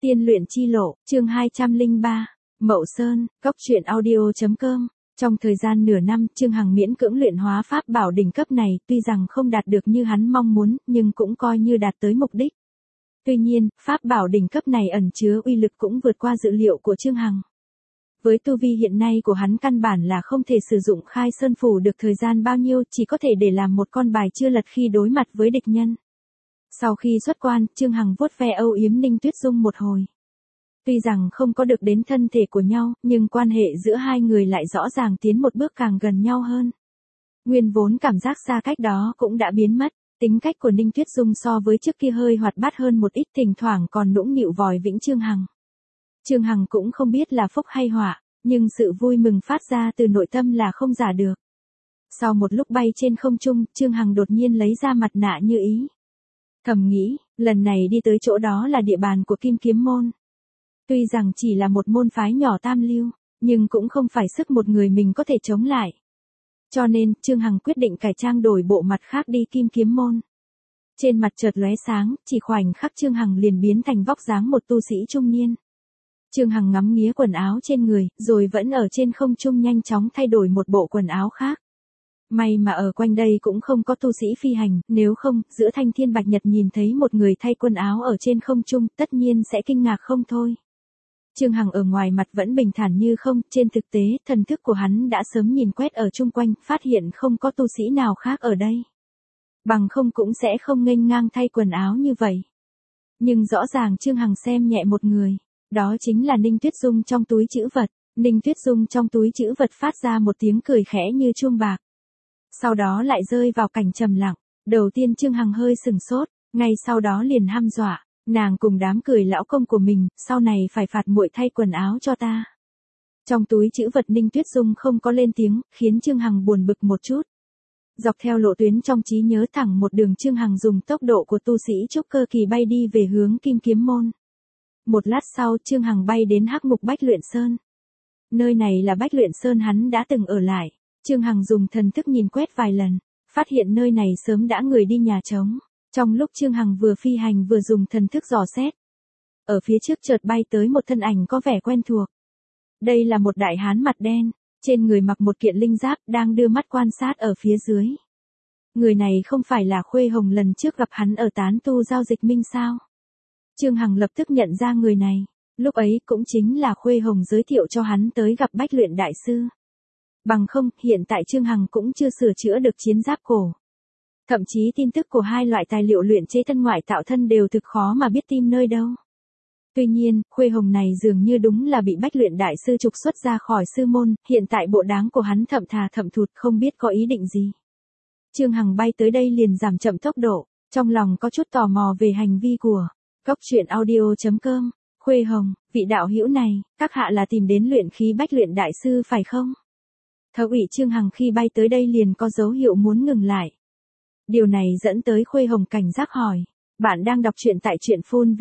Tiên luyện chi lộ, chương 203, Mậu Sơn, góc truyện audio.com. Trong thời gian nửa năm, Chương Hằng miễn cưỡng luyện hóa pháp bảo đỉnh cấp này, tuy rằng không đạt được như hắn mong muốn, nhưng cũng coi như đạt tới mục đích. Tuy nhiên, pháp bảo đỉnh cấp này ẩn chứa uy lực cũng vượt qua dự liệu của Chương Hằng. Với tu vi hiện nay của hắn căn bản là không thể sử dụng khai sơn phủ được thời gian bao nhiêu, chỉ có thể để làm một con bài chưa lật khi đối mặt với địch nhân. Sau khi xuất quan, Chương Hằng vuốt ve âu yếm Ninh Tuyết Dung một hồi. Tuy rằng không có được đến thân thể của nhau, nhưng quan hệ giữa hai người lại rõ ràng tiến một bước càng gần nhau hơn. Nguyên vốn cảm giác xa cách đó cũng đã biến mất, tính cách của Ninh Tuyết Dung so với trước kia hơi hoạt bát hơn một ít, thỉnh thoảng còn nũng nịu vòi vĩnh Chương Hằng. Chương Hằng cũng không biết là phúc hay họa, nhưng sự vui mừng phát ra từ nội tâm là không giả được. Sau một lúc bay trên không trung, Chương Hằng đột nhiên lấy ra mặt nạ như ý. Thầm nghĩ, lần này đi tới chỗ đó là địa bàn của Kim Kiếm Môn. Tuy rằng chỉ là một môn phái nhỏ tam lưu, nhưng cũng không phải sức một người mình có thể chống lại. Cho nên, Chương Hằng quyết định cải trang đổi bộ mặt khác đi Kim Kiếm Môn. Trên mặt chợt lóe sáng, chỉ khoảnh khắc Chương Hằng liền biến thành vóc dáng một tu sĩ trung niên. Chương Hằng ngắm nghía quần áo trên người, rồi vẫn ở trên không trung nhanh chóng thay đổi một bộ quần áo khác. May mà ở quanh đây cũng không có tu sĩ phi hành, nếu không, giữa thanh thiên bạch nhật nhìn thấy một người thay quần áo ở trên không trung, tất nhiên sẽ kinh ngạc không thôi. Chương Hằng ở ngoài mặt vẫn bình thản như không, trên thực tế, thần thức của hắn đã sớm nhìn quét ở chung quanh, phát hiện không có tu sĩ nào khác ở đây. Bằng không cũng sẽ không nghênh ngang thay quần áo như vậy. Nhưng rõ ràng Chương Hằng xem nhẹ một người, đó chính là Ninh Tuyết Dung trong túi trữ vật. Ninh Tuyết Dung trong túi trữ vật phát ra một tiếng cười khẽ như chuông bạc. Sau đó lại rơi vào cảnh trầm lặng, đầu tiên Chương Hằng hơi sừng sốt, ngay sau đó liền hăm dọa, nàng cùng đám cười lão công của mình, sau này phải phạt muội thay quần áo cho ta. Trong túi trữ vật Ninh Tuyết Dung không có lên tiếng, khiến Chương Hằng buồn bực một chút. Dọc theo lộ tuyến trong trí nhớ thẳng một đường, Chương Hằng dùng tốc độ của tu sĩ trúc cơ kỳ bay đi về hướng Kim Kiếm Môn. Một lát sau, Chương Hằng bay đến Hắc Mục Bách Luyện Sơn. Nơi này là Bách Luyện Sơn hắn đã từng ở lại. Chương Hằng dùng thần thức nhìn quét vài lần, phát hiện nơi này sớm đã người đi nhà trống. Trong lúc Chương Hằng vừa phi hành vừa dùng thần thức dò xét, ở phía trước chợt bay tới một thân ảnh có vẻ quen thuộc. Đây là một đại hán mặt đen, trên người mặc một kiện linh giáp, đang đưa mắt quan sát ở phía dưới. Người này không phải là Khuê Hồng lần trước gặp hắn ở tán tu giao dịch minh sao? Chương Hằng lập tức nhận ra người này, lúc ấy cũng chính là Khuê Hồng giới thiệu cho hắn tới gặp Bách Luyện Đại Sư. Bằng không, hiện tại Chương Hằng cũng chưa sửa chữa được chiến giáp cổ. Thậm chí tin tức của hai loại tài liệu luyện chế thân ngoại tạo thân đều thực khó mà biết tìm nơi đâu. Tuy nhiên, Khuê Hồng này dường như đúng là bị Bách Luyện Đại Sư trục xuất ra khỏi sư môn, hiện tại bộ dáng của hắn thậm thà thậm thụt, không biết có ý định gì. Chương Hằng bay tới đây liền giảm chậm tốc độ, trong lòng có chút tò mò về hành vi của góc truyện audio.com. Khuê Hồng, vị đạo hữu này, các hạ là tìm đến luyện khí Bách Luyện Đại Sư phải không? Thấu ủy Chương Hằng khi bay tới đây liền có dấu hiệu muốn ngừng lại. Điều này dẫn tới Khuê Hồng cảnh giác hỏi, bạn đang đọc truyện tại truyện phun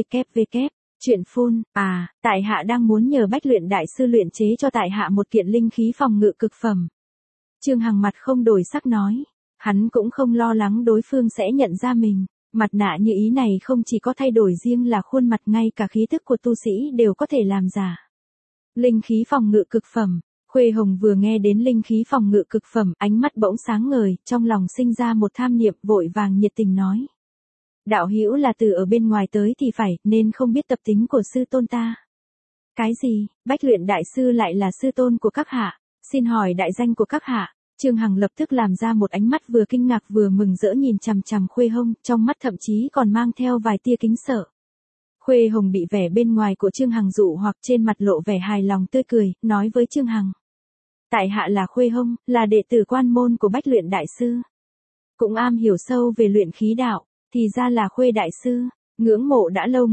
www. Truyện phun, tại hạ đang muốn nhờ Bách Luyện Đại Sư luyện chế cho tại hạ một kiện linh khí phòng ngự cực phẩm. Chương Hằng mặt không đổi sắc nói, hắn cũng không lo lắng đối phương sẽ nhận ra mình. Mặt nạ như ý này không chỉ có thay đổi riêng là khuôn mặt, ngay cả khí tức của tu sĩ đều có thể làm giả. Linh khí phòng ngự cực phẩm. Khuê Hồng vừa nghe đến linh khí phòng ngự cực phẩm, ánh mắt bỗng sáng ngời, trong lòng sinh ra một tham niệm, vội vàng nhiệt tình nói. Đạo hữu là từ ở bên ngoài tới thì phải, nên không biết tập tính của sư tôn ta. Cái gì, Bách Luyện Đại Sư lại là sư tôn của các hạ, xin hỏi đại danh của các hạ. Chương Hằng lập tức làm ra một ánh mắt vừa kinh ngạc vừa mừng rỡ nhìn chằm chằm Khuê Hồng, trong mắt thậm chí còn mang theo vài tia kính sợ. Khuê Hồng bị vẻ bên ngoài của Chương Hằng dụ hoặc, trên mặt lộ vẻ hài lòng tươi cười, nói với Chương Hằng. Tại hạ là Khuê Hồng, là đệ tử quan môn của Bách Luyện Đại Sư. Cũng am hiểu sâu về luyện khí đạo, thì ra là Khuê Đại Sư, ngưỡng mộ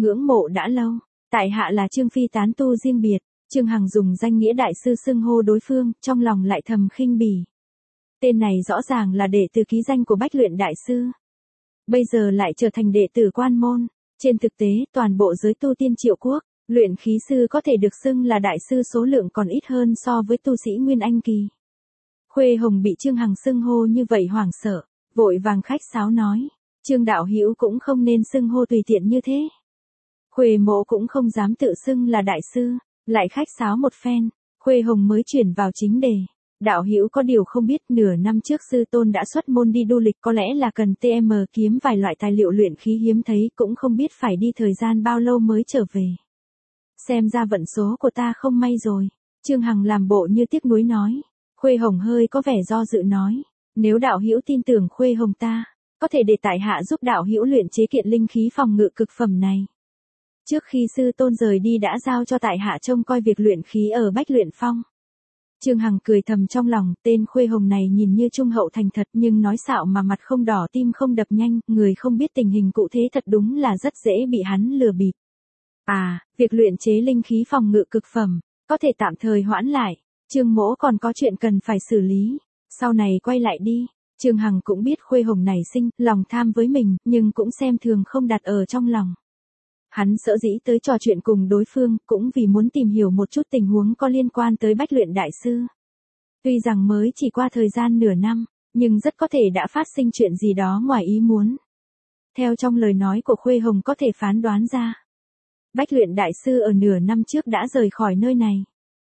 đã lâu. Tại hạ là Trương Phi tán tu riêng biệt. Chương Hằng dùng danh nghĩa Đại Sư xưng hô đối phương, trong lòng lại thầm khinh bỉ. Tên này rõ ràng là đệ tử ký danh của Bách Luyện Đại Sư. Bây giờ lại trở thành đệ tử quan môn. Trên thực tế, toàn bộ giới tu tiên Triệu Quốc, luyện khí sư có thể được xưng là đại sư số lượng còn ít hơn so với tu sĩ Nguyên Anh kỳ. Khuê Hồng bị Chương Hằng xưng hô như vậy hoảng sợ, vội vàng khách sáo nói, Chương đạo hữu cũng không nên xưng hô tùy tiện như thế. Khuê Mỗ cũng không dám tự xưng là đại sư, lại khách sáo một phen, Khuê Hồng mới chuyển vào chính đề. Đạo hữu có điều không biết, nửa năm trước sư tôn đã xuất môn đi du lịch, có lẽ là cần TM kiếm vài loại tài liệu luyện khí hiếm thấy, cũng không biết phải đi thời gian bao lâu mới trở về. Xem ra vận số của ta không may rồi. Trương Hằng làm bộ như tiếc nuối nói. Khuê Hồng hơi có vẻ do dự nói, nếu đạo hữu tin tưởng Khuê Hồng ta, có thể để tại hạ giúp đạo hữu luyện chế kiện linh khí phòng ngự cực phẩm này. Trước khi sư tôn rời đi đã giao cho tại hạ trông coi việc luyện khí ở Bách Luyện Phong. Trương Hằng cười thầm trong lòng, tên Khuê Hồng này nhìn như trung hậu thành thật nhưng nói xạo mà mặt không đỏ tim không đập nhanh, người không biết tình hình cụ thể thật đúng là rất dễ bị hắn lừa bịp. À, việc luyện chế linh khí phòng ngự cực phẩm, có thể tạm thời hoãn lại, Trương Mỗ còn có chuyện cần phải xử lý, sau này quay lại đi. Trương Hằng cũng biết Khuê Hồng này sinh lòng tham với mình, nhưng cũng xem thường không đặt ở trong lòng. Hắn sở dĩ tới trò chuyện cùng đối phương, cũng vì muốn tìm hiểu một chút tình huống có liên quan tới Bách Luyện Đại Sư. Tuy rằng mới chỉ qua thời gian nửa năm, nhưng rất có thể đã phát sinh chuyện gì đó ngoài ý muốn. Theo trong lời nói của Khuê Hồng có thể phán đoán ra, Bách Luyện Đại Sư ở nửa năm trước đã rời khỏi nơi này.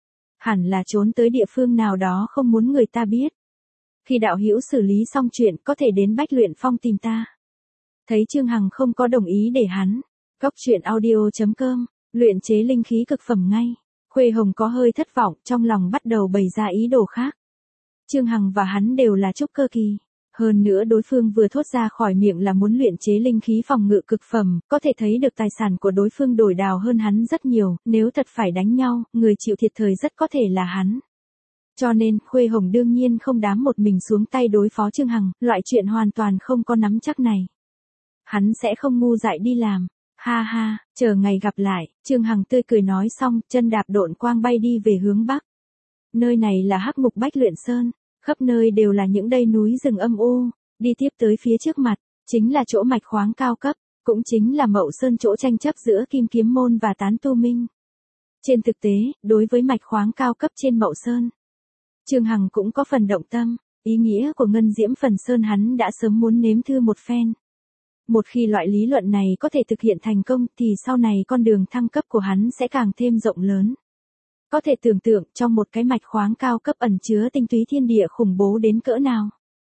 Hẳn là trốn tới địa phương nào đó không muốn người ta biết. Khi đạo hữu xử lý xong chuyện có thể đến Bách Luyện Phong tìm ta. Thấy Trương Hằng không có đồng ý để hắn, Cốc truyện audio.com, luyện chế linh khí cực phẩm ngay. Khuê Hồng có hơi thất vọng, trong lòng bắt đầu bày ra ý đồ khác. Trương Hằng và hắn đều là trúc cơ kỳ. Hơn nữa đối phương vừa thốt ra khỏi miệng là muốn luyện chế linh khí phòng ngự cực phẩm, có thể thấy được tài sản của đối phương đổi đào hơn hắn rất nhiều, nếu thật phải đánh nhau, người chịu thiệt thòi rất có thể là hắn. Cho nên, Khuê Hồng đương nhiên không dám một mình xuống tay đối phó Trương Hằng, loại chuyện hoàn toàn không có nắm chắc này. Hắn sẽ không ngu dại đi làm. Ha ha, chờ ngày gặp lại, Trương Hằng tươi cười nói xong, chân đạp độn quang bay đi về hướng bắc. Nơi này là Hắc Ngục Bách Luyện Sơn, khắp nơi đều là những dãy núi rừng âm u, đi tiếp tới phía trước mặt, chính là chỗ mạch khoáng cao cấp, cũng chính là Mậu Sơn chỗ tranh chấp giữa Kim Kiếm Môn và Tán Tu Minh. Trên thực tế, đối với mạch khoáng cao cấp trên Mậu Sơn, Trương Hằng cũng có phần động tâm, ý nghĩa của Ngân Diễm Phần Sơn hắn đã sớm muốn nếm thử một phen. Một khi loại lý luận này có thể thực hiện thành công thì sau này con đường thăng cấp của hắn sẽ càng thêm rộng lớn. Có thể tưởng tượng trong một cái mạch khoáng cao cấp ẩn chứa tinh túy thiên địa khủng bố đến cỡ nào.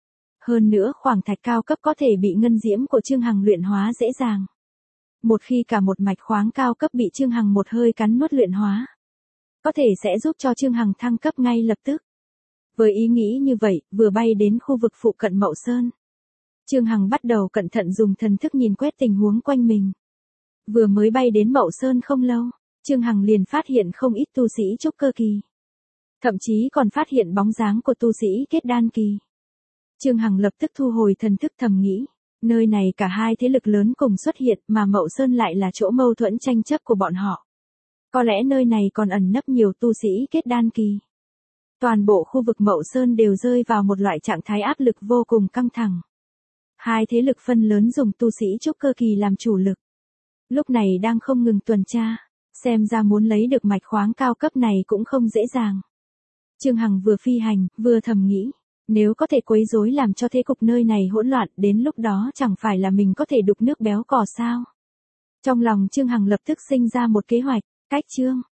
Hơn nữa khoảng thạch cao cấp có thể bị ngân diễm của Trương Hằng luyện hóa dễ dàng. Một khi cả một mạch khoáng cao cấp bị Trương Hằng một hơi cắn nuốt luyện hóa, có thể sẽ giúp cho Trương Hằng thăng cấp ngay lập tức. Với ý nghĩ như vậy, vừa bay đến khu vực phụ cận Mậu Sơn, Trương Hằng bắt đầu cẩn thận dùng thần thức nhìn quét tình huống quanh mình. Vừa mới bay đến Mậu Sơn không lâu, Trương Hằng liền phát hiện không ít tu sĩ trúc cơ kỳ. Thậm chí còn phát hiện bóng dáng của tu sĩ kết đan kỳ. Trương Hằng lập tức thu hồi thần thức thầm nghĩ, nơi này cả hai thế lực lớn cùng xuất hiện mà Mậu Sơn lại là chỗ mâu thuẫn tranh chấp của bọn họ. Có lẽ nơi này còn ẩn nấp nhiều tu sĩ kết đan kỳ. Toàn bộ khu vực Mậu Sơn đều rơi vào một loại trạng thái áp lực vô cùng căng thẳng. Hai thế lực phân lớn dùng tu sĩ trúc cơ kỳ làm chủ lực. Lúc này đang không ngừng tuần tra, xem ra muốn lấy được mạch khoáng cao cấp này cũng không dễ dàng. Trương Hằng vừa phi hành, vừa thầm nghĩ, nếu có thể quấy rối làm cho thế cục nơi này hỗn loạn, đến lúc đó chẳng phải là mình có thể đục nước béo cò sao. Trong lòng Trương Hằng lập tức sinh ra một kế hoạch, cách chương.